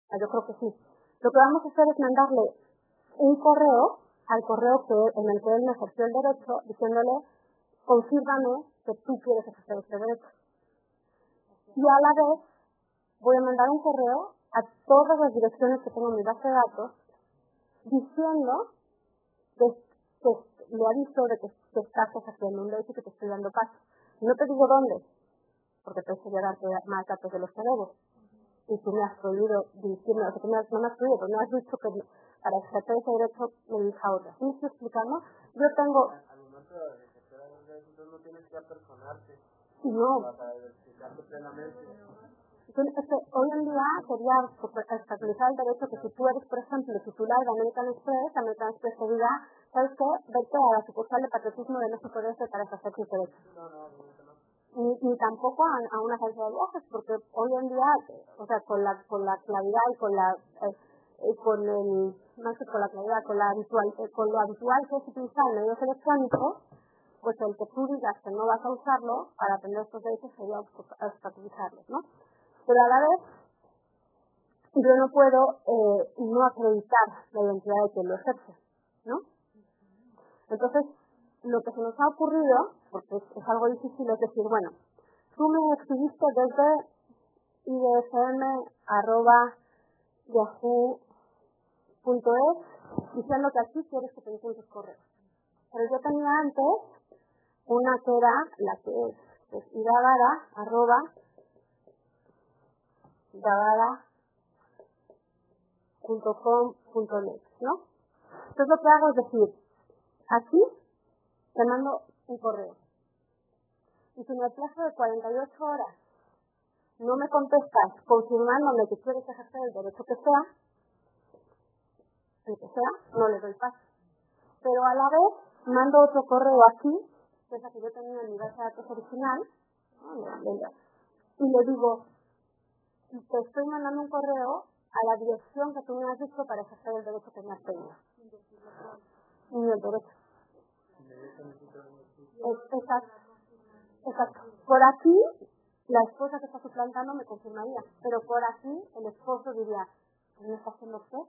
Yo creo que sí. Lo que vamos a hacer es mandarle un correo al correo en el que él me ejerció el derecho, diciéndole, confírmame que tú quieres ejercer este derecho. Y a la vez voy a mandar un correo a todas las direcciones que tengo en mi base de datos, diciendo que le aviso de que estás ejerciendo un derecho y que te estoy dando paso. No te digo dónde, porque te voy a darte más datos de los que debo. Y tú me has prohibido dirigirme, o sea, no me has prohibido, pero me has dicho que para ejercer ese derecho me dirija otra. ¿Sí me estoy explicando? Yo tengo... Al momento de ejercer algún derecho, entonces no tienes que apersonarte. No. Para explicarte plenamente. Entonces, hoy en día sería estabilizar el derecho que si tú eres, por ejemplo, titular de American Express te diga, ¿sabes qué? Vete a la sucursal de patriotismo de México para ejercer tus derechos. Ni tampoco a una agencia de viajes, porque hoy en día, o sea, con la claridad y con la con lo habitual que es utilizar medios electrónicos, pues el que tú digas que no vas a usarlo para atender estos derechos sería obstaculizarlos, ¿no? Pero a la vez, yo no puedo no acreditar la identidad de quien lo ejerce, ¿no? Entonces, lo que se nos ha ocurrido, porque es algo difícil, es decir, bueno, tú me escribiste desde idfm@yahoo.es diciendo que aquí quieres que te envíen tus correos. Pero yo tenía antes una que era la que es idavada.com.net, ¿no? Entonces lo que hago es decir, aquí te mando un correo. Y si en el plazo de 48 horas no me contestas confirmándome que quieres ejercer el derecho que sea, el que sea, no le doy paso. Pero a la vez mando otro correo aquí, que es la que yo tenía en mi base de datos original, y le digo, te estoy mandando un correo a la dirección que tú me has dicho para ejercer el derecho que me has pedido. Y el derecho. Exacto. Por aquí, la esposa que está suplantando me confirmaría, pero por aquí el esposo diría, ¿qué me está haciendo usted?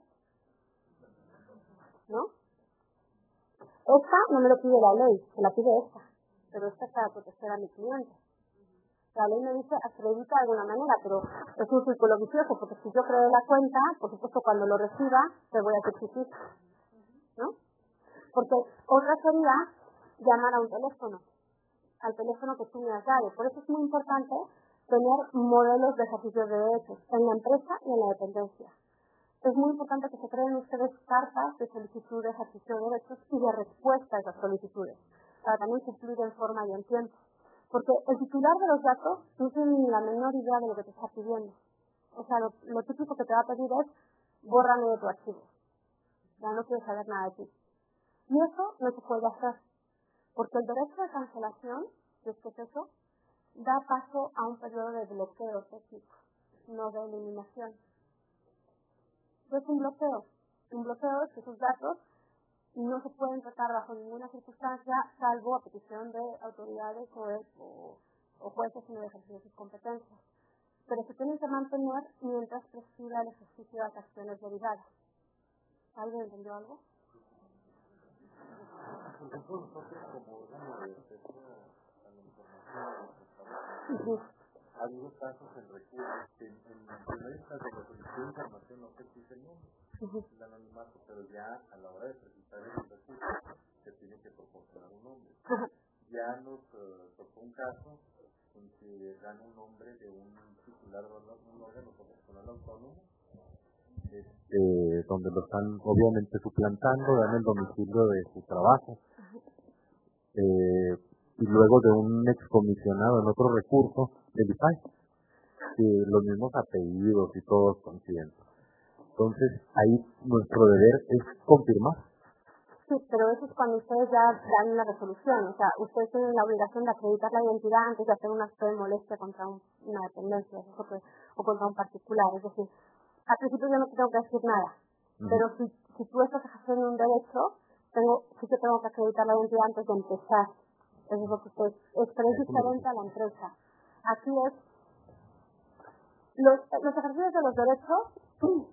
¿No? Esta no me lo pide la ley, se la pide esta, pero esta es para proteger a mi cliente. La ley me dice acredita de alguna manera, pero es un círculo vicioso, porque si yo creo la cuenta, por supuesto cuando lo reciba, te voy a exigir, ¿no? Porque otra sería llamar a un teléfono, al teléfono que tú me has dado. Por eso es muy importante tener modelos de ejercicio de derechos en la empresa y en la dependencia. Es muy importante que se creen ustedes cartas de solicitud de ejercicio de derechos y de respuesta a esas solicitudes, para también cumplir en forma y en tiempo. Porque el titular de los datos no tiene ni la menor idea de lo que te está pidiendo. O sea, lo típico que te va a pedir es bórrame de tu archivo. Ya no quiero saber nada de ti. Y eso no se puede hacer. Porque el derecho de cancelación, si es que es eso, da paso a un periodo de bloqueo técnico, no de eliminación. ¿Qué es un bloqueo? Un bloqueo es que esos datos no se pueden tratar bajo ninguna circunstancia, salvo a petición de autoridades o jueces en el ejercicio de sus competencias. Pero se tienen que mantener mientras prescriba el ejercicio de las acciones derivadas. ¿Alguien entendió algo? Ha habido casos en recursos que en primera instancia de solicitud de información no se exige el nombre, el anonimato, pero ya a la hora de presentar el recurso se tiene que proporcionar un nombre. Ya nos tocó un caso en que dan un nombre de un titular de un órgano profesional autónomo, donde lo están obviamente suplantando, dan el domicilio de su trabajo. Y luego de un excomisionado en otro recurso del IPAI, los mismos apellidos y todos coinciden. Entonces, ahí nuestro deber es confirmar. Sí, pero eso es cuando ustedes ya dan una resolución. O sea, ustedes tienen la obligación de acreditar la identidad antes de hacer un acto de molestia contra una dependencia o contra un particular. Es decir, al principio yo no te tengo que decir nada, pero si tú estás ejerciendo un derecho, sí que tengo que acreditar la identidad antes de empezar. Eso es lo que pero es diferente a la empresa. Aquí es, los ejercicios de los derechos